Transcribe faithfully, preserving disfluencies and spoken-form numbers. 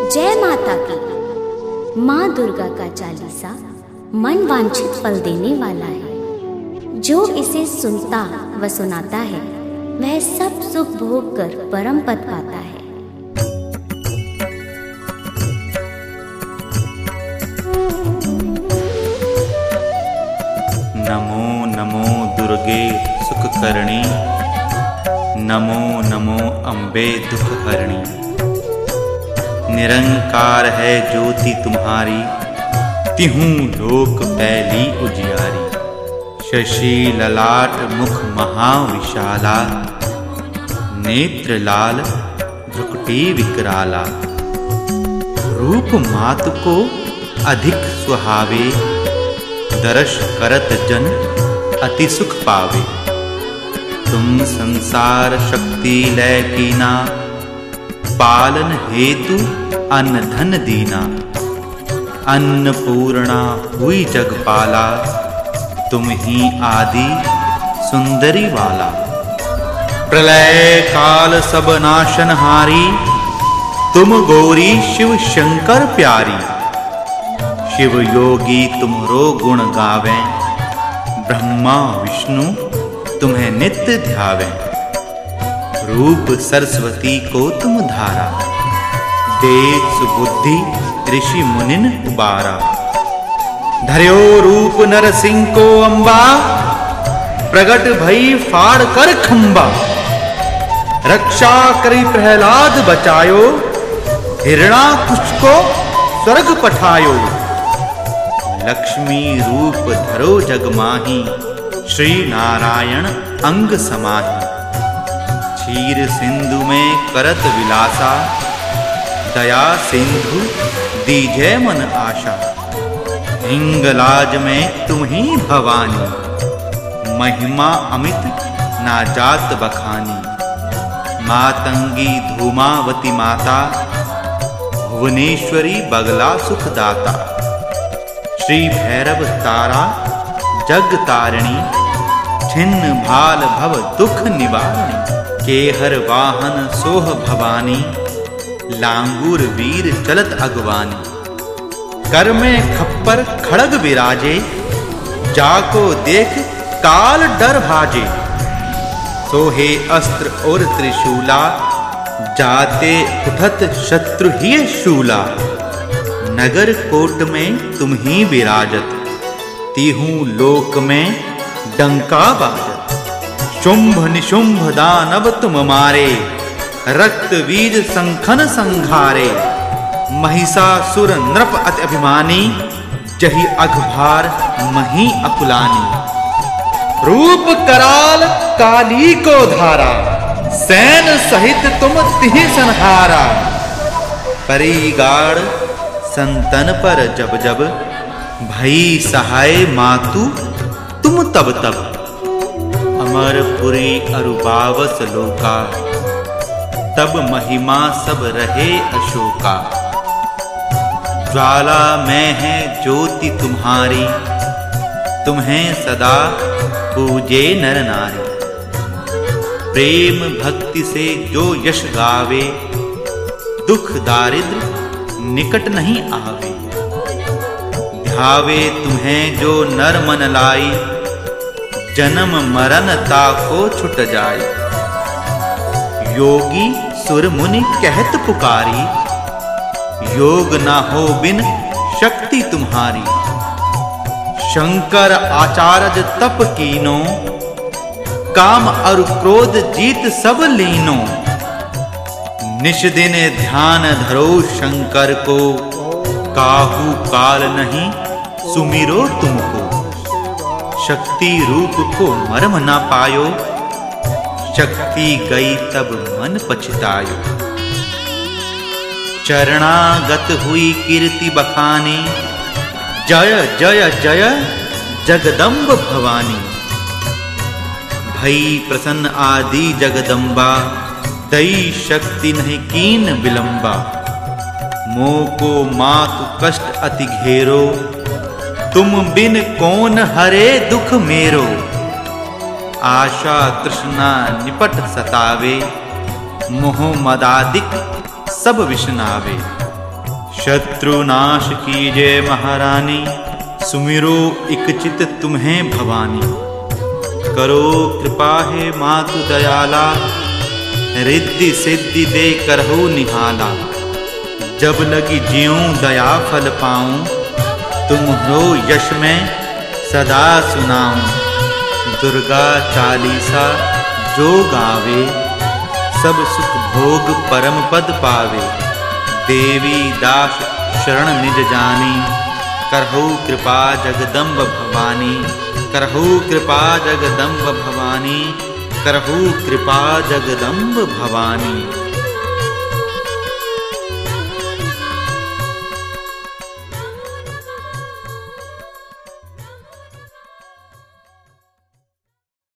जय माता की। माँ दुर्गा का चालीसा मन वांछित फल देने वाला है। जो इसे सुनता व सुनाता है वह सब सुख भोग कर परम पद पाता है। नमो नमो दुर्गे सुखकर्णी, नमो नमो अम्बे दुखहरणी। निरंकार है ज्योति तुम्हारी, तिहूं लोक फैली उजियारी। शशि ललाट मुख महाविशाला, नेत्र लाल भ्रुकुटी विकराला। रूप मात को अधिक सुहावे, दर्श करत जन अति सुख पावे। तुम संसार शक्ति लय कीना, पालन हेतु अन्न धन दीना। अन्नपूर्णा हुई जगपाला, तुम ही आदि सुंदरी वाला। प्रलय काल सब नाशनहारी, तुम गौरी शिव शंकर प्यारी। शिव योगी तुम्हरो गुण गावें, ब्रह्मा विष्णु तुम्हें नित्य ध्यावें। रूप सरस्वती को तुम धारा, देव सुबुद्धि ऋषि मुनिन उबारा। धर्यो रूप नरसिंह को अम्बा, प्रगट भई फाड़ कर खंबा। रक्षा करी प्रहलाद बचायो, हिरणाकुश को स्वर्ग पठायो। लक्ष्मी रूप धरो जग माही, श्री नारायण अंग समाही। क्षीर सिंधु में करत विलासा, दया सिंधु दीजे मन आशा। हिंगलाज में तुम ही भवानी, महिमा अमित ना जात बखानी। मातंगी धूमावती माता, भुवनेश्वरी बगला सुखदाता। श्री भैरव तारा जग तारिणी, छिन्न भाल भव दुख निवारणी। केहर वाहन सोह भवानी, लांगूर वीर चलत अगवानी। कर में खप्पर खड़ग विराजे, जाको देख काल डर भाजे। सोहे अस्त्र और त्रिशूला, जाते उठत शत्रु ही शूला। नगर कोट में तुम ही विराजत, तिहूं लोक में डंका बाजत। शुंभ निशुंभ दानव तुम मारे, रक्त बीज संखन संघारे। महिषासुर नृप अति अभिमानी, जहि अघभार मही अकुलानी। रूप कराल काली को धारा, सैन सहित तुम तिहि संहारा। परिगाड़ संतन पर जब जब, भई सहाय मातु तुम तब तब। अमरपुरी अरुबावस लोका, तब महिमा सब रहे अशोका। ज्वाला में है ज्योति तुम्हारी, तुम्हें सदा पूजे नर नारी। प्रेम भक्ति से जो यश गावे, दुख दारिद्र निकट नहीं आवे। ध्यावे तुम्हें जो नर मन लाई, जन्म मरण ताको छुट जाए। योगी सुर मुनि कहत पुकारी, योग ना हो बिन शक्ति तुम्हारी। शंकर आचार्य तप कीनो, काम और क्रोध जीत सब लीनो। निश दिन ध्यान धरो शंकर को, काहू काल नहीं सुमिरो तुमको। शक्ति रूप को मर्म ना पायो, शक्ति गई तब मन पछतायो। चरणागत हुई कीर्ति बखानी, जय जय जय जगदम्ब भवानी। भई प्रसन्न आदि जगदम्बा, दई शक्ति नहीं कीन विलंबा। मोको मातु कष्ट अति घेरो, तुम बिन कौन हरे दुख मेरो। आशा तृष्णा निपट सतावे, मोह मदादिक सब विषनावे। शत्रुनाश कीजे महारानी, सुमिरो इक चित तुम्हें भवानी। करो कृपा है मातु दयाला, रिद्धि सिद्धि दे करहु निहाला। जब लगी ज्यों दया फल पाऊं, तुम हो यश में सदा सुनाऊं। दुर्गा चालीसा जो गावे, सब सुख भोग परम पद पावे। देवी दास शरण निज जानी, करहु कृपा जगदम्ब भवानी। करहु कृपा जगदम्ब भवानी, करहु कृपा जगदम्ब भवानी।